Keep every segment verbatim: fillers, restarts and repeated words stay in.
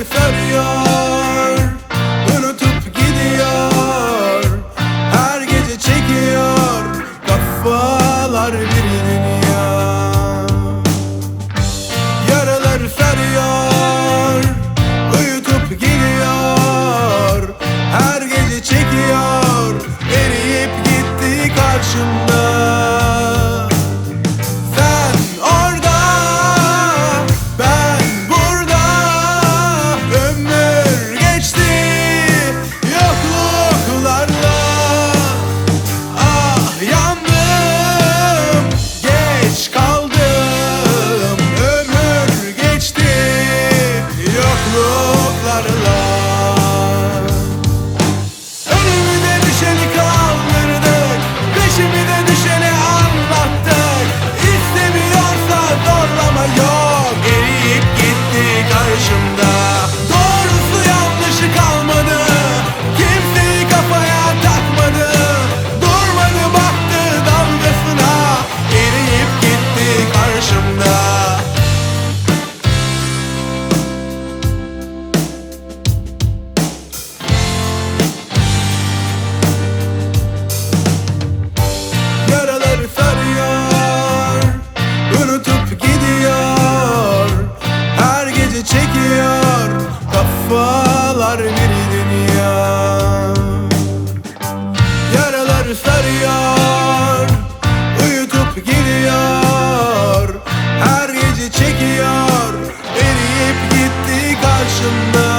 Yaraları sarıyor, unutup gidiyor. Her gece çekiyor kafalar bir dünya. Yaraları sarıyor, uyutup gidiyor. Her gece çekiyor, eriyip gitti karşımda. Çekiyor kafalar bir dünya. Yaraları sarıyor, uyutup gidiyor. Her gece çekiyor, eriyip gitti karşımda.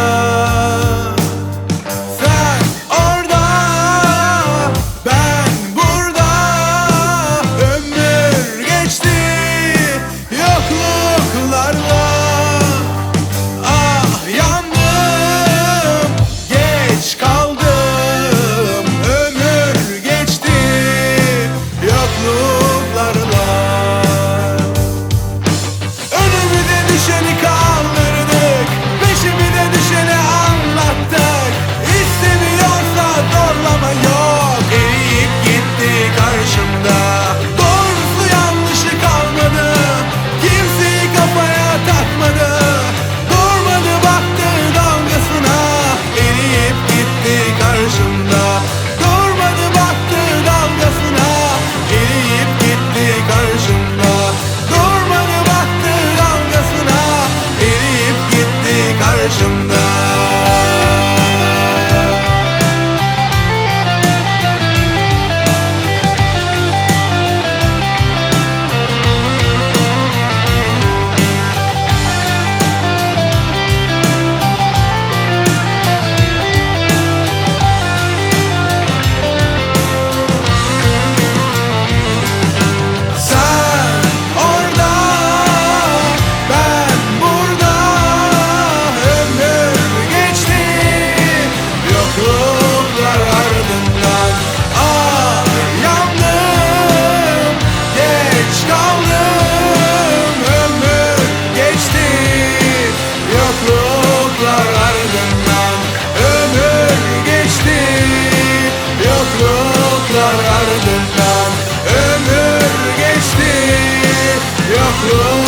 Sen orada, ben burada. Ömür geçti yokluklarla. Yokluklar ardından ömür geçti, yokluk.